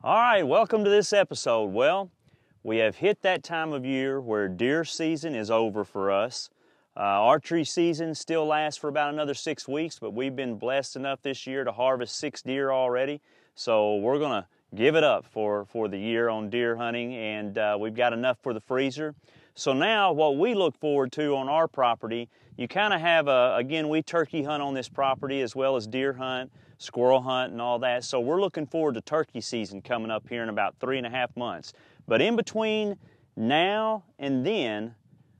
All right, welcome to this episode. Well, we have hit that time of year where deer season is over for us. Archery season still lasts for about another 6 weeks, but we've been blessed enough this year to harvest 6 deer already. So we're going to give it up for the year on deer hunting, and we've got enough for the freezer. So now what we look forward to on our property, you kind of have again, we turkey hunt on this property as well as deer hunt, squirrel hunt and all that. So we're looking forward to turkey season coming up here in about 3.5 months. But in between now and then,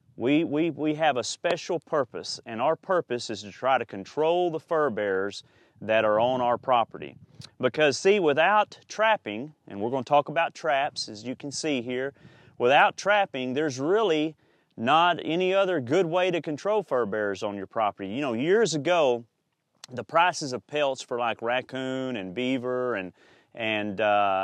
we have a special purpose, and our purpose is to try to control the fur bearers that are on our property. Because see, without trapping, and we're going to talk about traps as you can see here, without trapping, there's really not any other good way to control fur bearers on your property. You know, years ago, the prices of pelts for like raccoon and beaver and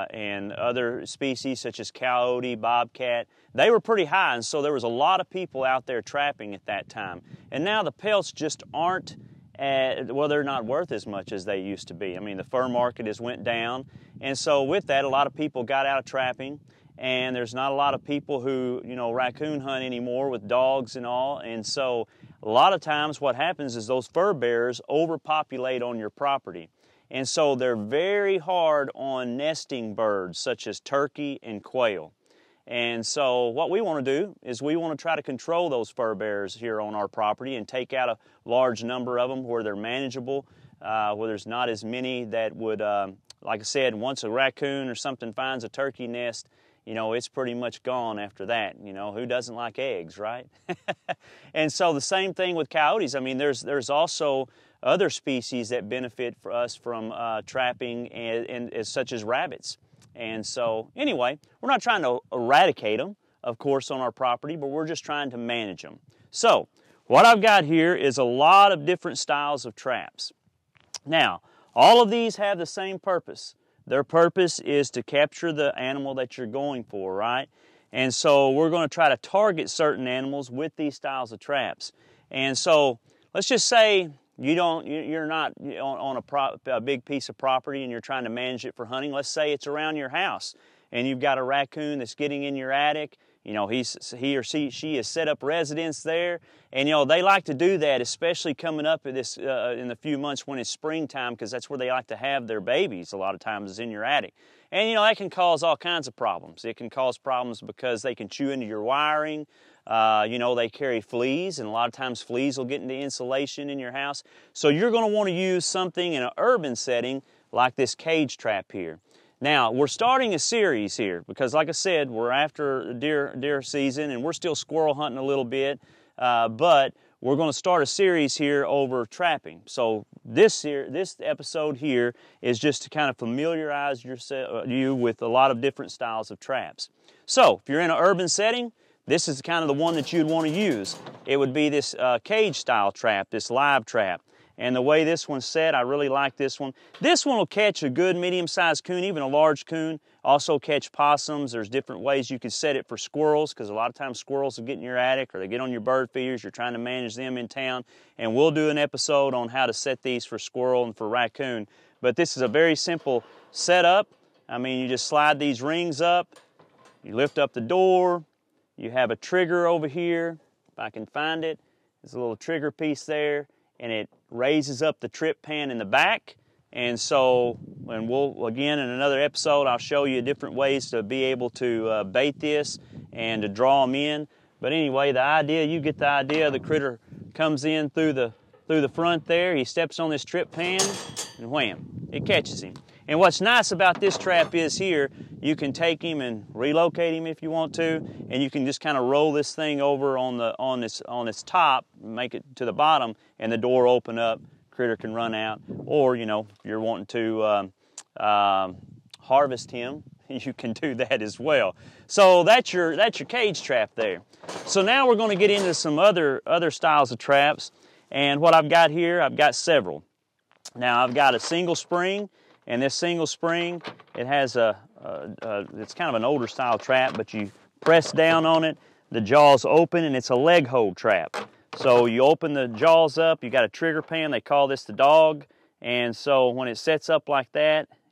other species such as coyote, bobcat, they were pretty high, and so there was a lot of people out there trapping at that time. And now the pelts just aren't, well, they're not worth as much as they used to be. I mean, the fur market has went down, and so with that, a lot of people got out of trapping, and there's not a lot of people who, you know, raccoon hunt anymore with dogs and all, and so a lot of times what happens is those fur bearers overpopulate on your property. And so they're very hard on nesting birds such as turkey and quail. And so what we want to do is we want to try to control those fur bearers here on our property and take out a large number of them where they're manageable, where there's not as many that would, like I said, once a raccoon or something finds a turkey nest, you know, it's pretty much gone after that. You know, who doesn't like eggs, right? And so the same thing with coyotes. I mean, there's also other species that benefit for us from trapping, and such as rabbits. And so anyway, we're not trying to eradicate them, of course, on our property, but we're just trying to manage them. So what I've got here is a lot of different styles of traps. Now, all of these have the same purpose. Their purpose is to capture the animal that you're going for, right? And so we're going to try to target certain animals with these styles of traps. And so let's just say you're not on a big piece of property and you're trying to manage it for hunting. Let's say it's around your house and you've got a raccoon that's getting in your attic. You know, he or she has set up residence there, and you know they like to do that, especially coming up in the few months when it's springtime, because that's where they like to have their babies. A lot of times is in your attic, and you know that can cause all kinds of problems. It can cause problems because they can chew into your wiring. You know, they carry fleas, and a lot of times fleas will get into insulation in your house. So you're going to want to use something in an urban setting like this cage trap here. Now, we're starting a series here because, like I said, we're after deer season and we're still squirrel hunting a little bit, but we're going to start a series here over trapping. So this episode here is just to kind of familiarize you with a lot of different styles of traps. So if you're in an urban setting, this is kind of the one that you'd want to use. It would be this cage style trap, this live trap. And the way this one's set, I really like this one. This one will catch a good medium-sized coon, even a large coon. Also catch possums. There's different ways you could set it for squirrels, because a lot of times squirrels will get in your attic or they get on your bird feeders. You're trying to manage them in town. And we'll do an episode on how to set these for squirrel and for raccoon. But this is a very simple setup. I mean, you just slide these rings up. You lift up the door. You have a trigger over here. If I can find it, there's a little trigger piece there. And it raises up the trip pan in the back. And so, and we'll, again, in another episode, I'll show you different ways to be able to bait this and to draw them in. But anyway, the idea, you get the idea, the critter comes in through the front there, he steps on this trip pan, and wham, it catches him. And what's nice about this trap is here, you can take him and relocate him if you want to, and you can just kind of roll this thing over on its top, make it to the bottom, and the door will open up, critter can run out. Or, you know, if you're wanting to harvest him, you can do that as well. So that's your cage trap there. So now we're going to get into some other styles of traps, and what I've got here, I've got several. Now I've got a single spring. And this single spring, it has it's kind of an older style trap, but you press down on it, the jaws open, and it's a leg hold trap. So you open the jaws up, you got a trigger pan, they call this the dog, and so when it sets up like that,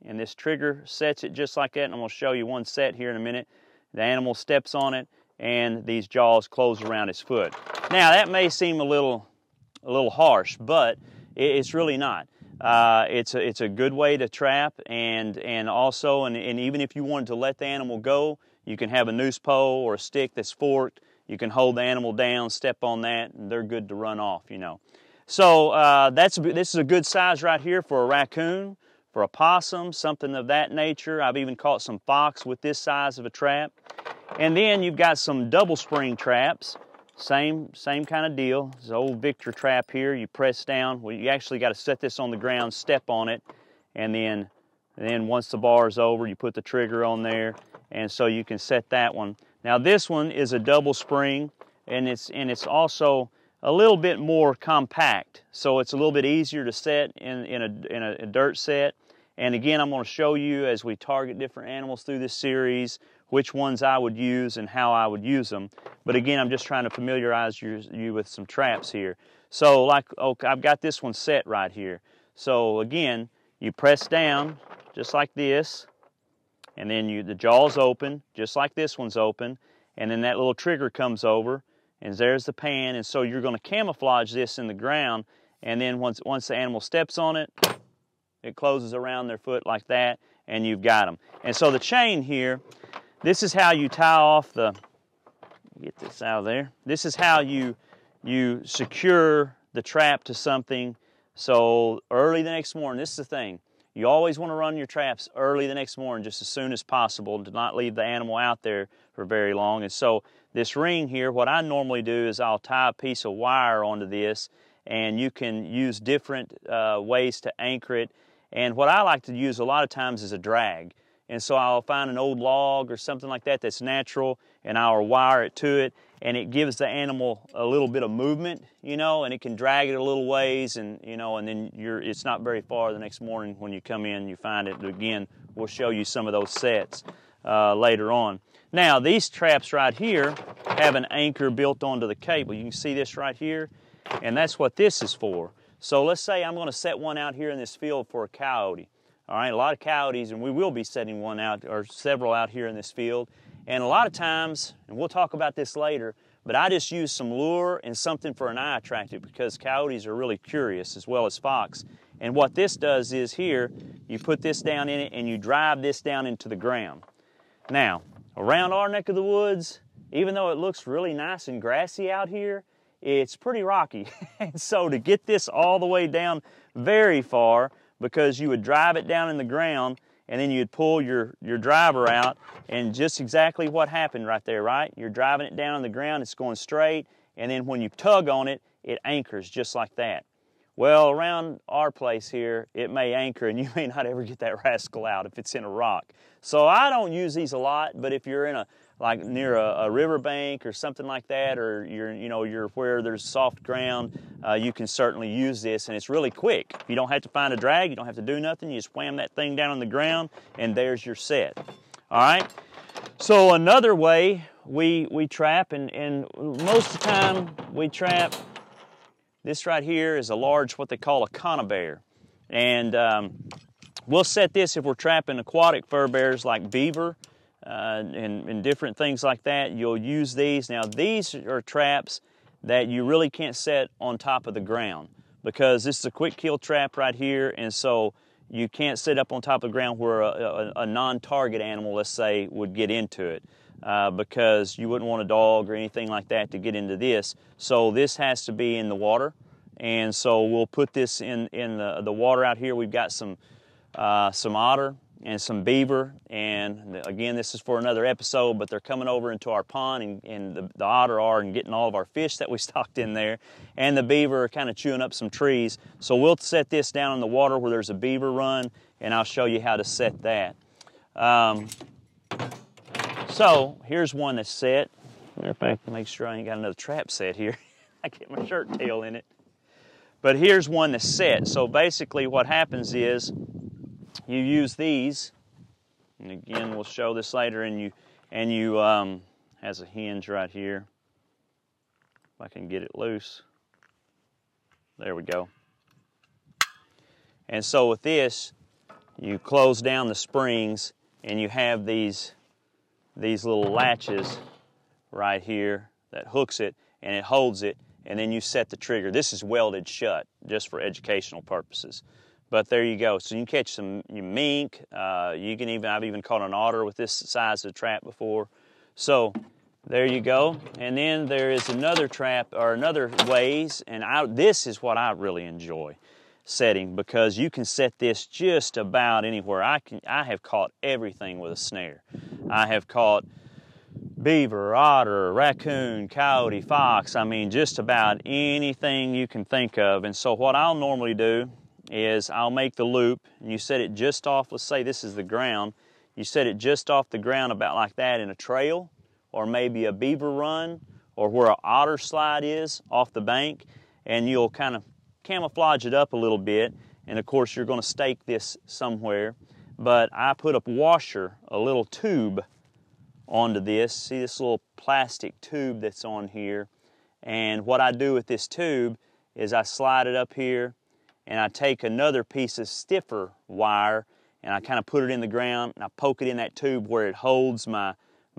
and this trigger sets it just like that, and I'm going to show you one set here in a minute. The animal steps on it, and these jaws close around his foot. Now that may seem a little harsh, but it's really not. It's a good way to trap, and also, and even if you wanted to let the animal go, you can have a noose pole or a stick that's forked. You can hold the animal down, step on that, and they're good to run off, you know. So this is a good size right here for a raccoon, for a possum, something of that nature. I've even caught some fox with this size of a trap. And then you've got some double spring traps. Same kind of deal. This old Victor trap here. You press down. Well, you actually got to set this on the ground, step on it, and then once the bar is over, you put the trigger on there, and so you can set that one. Now this one is a double spring, and it's also a little bit more compact, so it's a little bit easier to set in a dirt set. And again, I'm going to show you as we target different animals through this series which ones I would use and how I would use them. But again, I'm just trying to familiarize you with some traps here. So okay, I've got this one set right here. So again, you press down just like this, and then the jaw's open just like this one's open, and then that little trigger comes over, and there's the pan. And so you're going to camouflage this in the ground, and then once the animal steps on it, it closes around their foot like that, and you've got them. And so the chain here, this is how you tie off get this out of there. This is how you secure the trap to something. So early the next morning, this is the thing. You always want to run your traps early the next morning, just as soon as possible, to not leave the animal out there for very long. And so this ring here, what I normally do is I'll tie a piece of wire onto this, and you can use different ways to anchor it. And what I like to use a lot of times is a drag. And so I'll find an old log or something like that that's natural, and I'll wire it to it, and it gives the animal a little bit of movement, you know, and it can drag it a little ways, and you know, and then it's not very far the next morning when you come in, you find it. Again, we'll show you some of those sets later on. Now, these traps right here have an anchor built onto the cable. You can see this right here, and that's what this is for. So let's say I'm going to set one out here in this field for a coyote. All right, a lot of coyotes, and we will be setting one out, or several out here in this field. And a lot of times, and we'll talk about this later, but I just use some lure and something for an eye attractant, because coyotes are really curious, as well as fox. And what this does is here, you put this down in it and you drive this down into the ground. Now, around our neck of the woods, even though it looks really nice and grassy out here, it's pretty rocky. And so to get this all the way down very far, because you would drive it down in the ground, and then you'd pull your driver out, and just exactly what happened right there, right? You're driving it down in the ground, it's going straight, and then when you tug on it, it anchors just like that. Well, around our place here, it may anchor, and you may not ever get that rascal out if it's in a rock. So I don't use these a lot, but if you're in like near a riverbank or something like that, or you're where there's soft ground, you can certainly use this, and it's really quick. You don't have to find a drag, you don't have to do nothing, you just wham that thing down on the ground, and there's your set. All right? So another way we trap, and most of the time we trap, this right here is a large, what they call a conibear. And we'll set this if we're trapping aquatic fur bears like beaver, and different things like that. You'll use these. Now these are traps that you really can't set on top of the ground, because this is a quick kill trap right here, and so you can't set up on top of the ground where a non-target animal, let's say, would get into it, because you wouldn't want a dog or anything like that to get into this. So this has to be in the water, and so we'll put this in the water out here. We've got some otter and some beaver, and again, this is for another episode, but they're coming over into our pond, and the otter are and getting all of our fish that we stocked in there, and the beaver are kind of chewing up some trees. So we'll set this down in the water where there's a beaver run, and I'll show you how to set that. So here's one that's set. Matter of fact, make sure I ain't got another trap set here. I get my shirt tail in it. But here's one that's set. So basically what happens is you use these, and again we'll show this later, and you has a hinge right here. If I can get it loose. There we go. And so with this, you close down the springs, and you have these little latches right here that hooks it, and it holds it, and then you set the trigger. This is welded shut, just for educational purposes. But there you go. So you can catch some mink. I've even caught an otter with this size of trap before. So there you go. And then there is another trap, or another ways, and this is what I really enjoy setting, because you can set this just about anywhere. I have caught everything with a snare. I have caught beaver, otter, raccoon, coyote, fox. I mean, just about anything you can think of. And so what I'll normally do is I'll make the loop, and you set it just off, let's say this is the ground, you set it just off the ground about like that in a trail, or maybe a beaver run, or where an otter slide is off the bank, and you'll kind of camouflage it up a little bit, and of course you're going to stake this somewhere. But I put a washer, a little tube onto this. See this little plastic tube that's on here, and what I do with this tube is I slide it up here, and I take another piece of stiffer wire, and I kind of put it in the ground, and I poke it in that tube where it holds my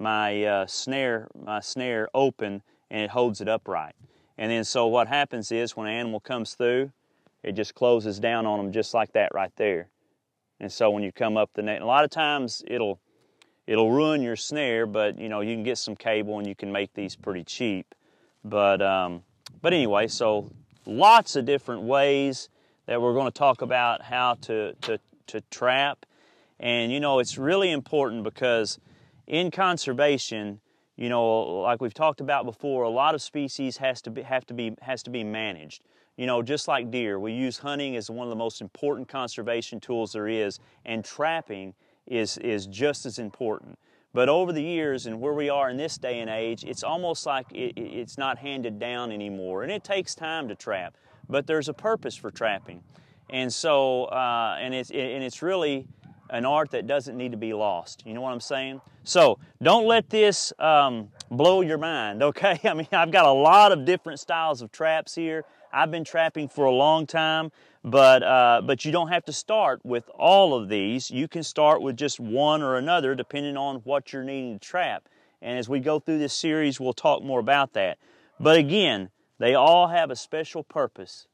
snare open, and it holds it upright. And then so what happens is when an animal comes through, it just closes down on them just like that right there. And so when you come up the net, a lot of times it'll ruin your snare, but you can get some cable and you can make these pretty cheap. But anyway, so lots of different ways that we're going to talk about how to trap. And it's really important, because in conservation, like we've talked about before, a lot of species has to be managed. Just like deer, we use hunting as one of the most important conservation tools there is, and trapping is just as important. But over the years, and where we are in this day and age, it's almost like it's not handed down anymore, and it takes time to trap. But there's a purpose for trapping, and so it's really an art that doesn't need to be lost. You know what I'm saying? So don't let this blow your mind, okay? I mean, I've got a lot of different styles of traps here. I've been trapping for a long time, but you don't have to start with all of these. You can start with just one or another depending on what you're needing to trap. And as we go through this series, we'll talk more about that. But again, they all have a special purpose,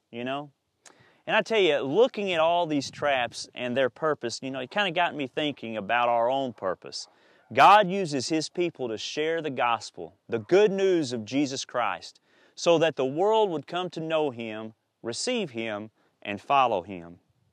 And I tell you, looking at all these traps and their purpose, it kind of got me thinking about our own purpose. God uses His people to share the gospel, the good news of Jesus Christ, so that the world would come to know Him, receive Him, and follow Him.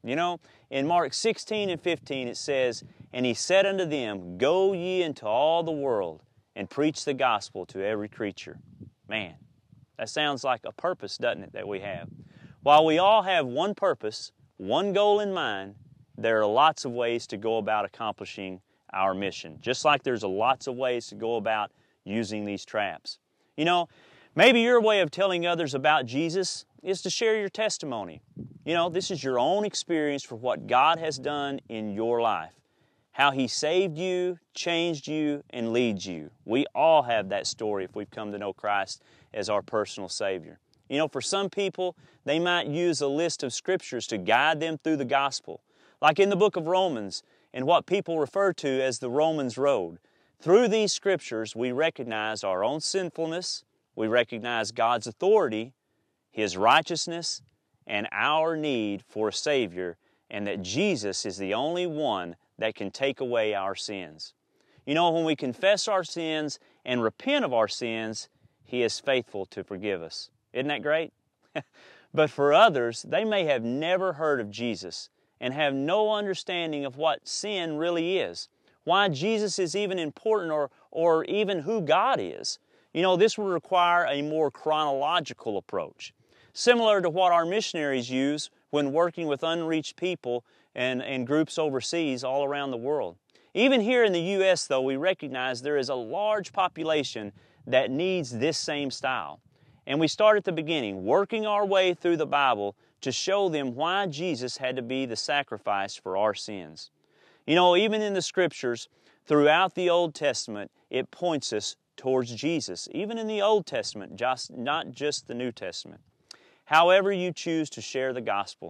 In Mark 16 and 15 it says, "And He said unto them, Go ye into all the world, and preach the gospel to every creature." Man, that sounds like a purpose, doesn't it, that we have? While we all have one purpose, one goal in mind, there are lots of ways to go about accomplishing our mission. Just like there's lots of ways to go about using these traps. Maybe your way of telling others about Jesus is to share your testimony. This is your own experience for what God has done in your life. How He saved you, changed you, and leads you. We all have that story if we've come to know Christ as our personal Savior. For some people, they might use a list of scriptures to guide them through the gospel. Like in the book of Romans, and what people refer to as the Romans Road. Through these scriptures, we recognize our own sinfulness, we recognize God's authority, His righteousness, and our need for a Savior, and that Jesus is the only one that can take away our sins. When we confess our sins and repent of our sins, He is faithful to forgive us. Isn't that great? But for others, they may have never heard of Jesus and have no understanding of what sin really is, why Jesus is even important, or even who God is. This would require a more chronological approach, similar to what our missionaries use when working with unreached people and groups overseas all around the world. Even here in the U.S., though, we recognize there is a large population that needs this same style. And we start at the beginning, working our way through the Bible to show them why Jesus had to be the sacrifice for our sins. Even in the Scriptures, throughout the Old Testament, it points us towards Jesus. Even in the Old Testament, not just the New Testament. However you choose to share the gospel.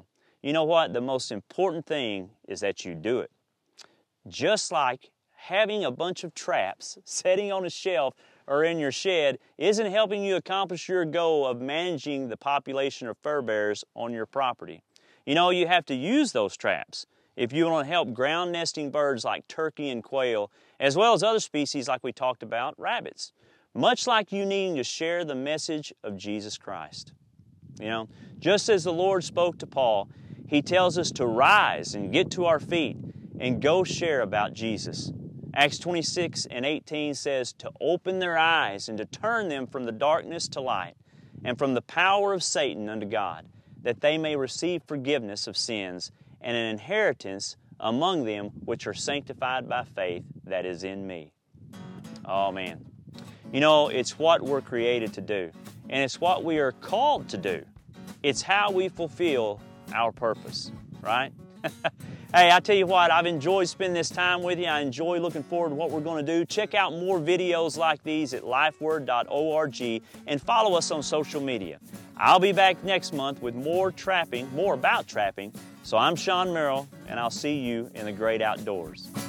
you know what? The most important thing is that you do it. Just like having a bunch of traps sitting on a shelf or in your shed isn't helping you accomplish your goal of managing the population of fur bearers on your property. You know, you have to use those traps if you want to help ground nesting birds like turkey and quail, as well as other species like we talked about, rabbits. Much like you needing to share the message of Jesus Christ. You know, just as the Lord spoke to Paul, He tells us to rise and get to our feet and go share about Jesus. Acts 26:18 says to open their eyes and to turn them from the darkness to light and from the power of Satan unto God, that they may receive forgiveness of sins and an inheritance among them which are sanctified by faith that is in me. Oh man. You know, it's what we're created to do, and it's what we are called to do. It's how we fulfill our purpose, right? Hey, I tell you what, I've enjoyed spending this time with you. I enjoy looking forward to what we're going to do. Check out more videos like these at lifeword.org and follow us on social media. I'll be back next month with more about trapping. So I'm Sean Merrill, and I'll see you in the great outdoors.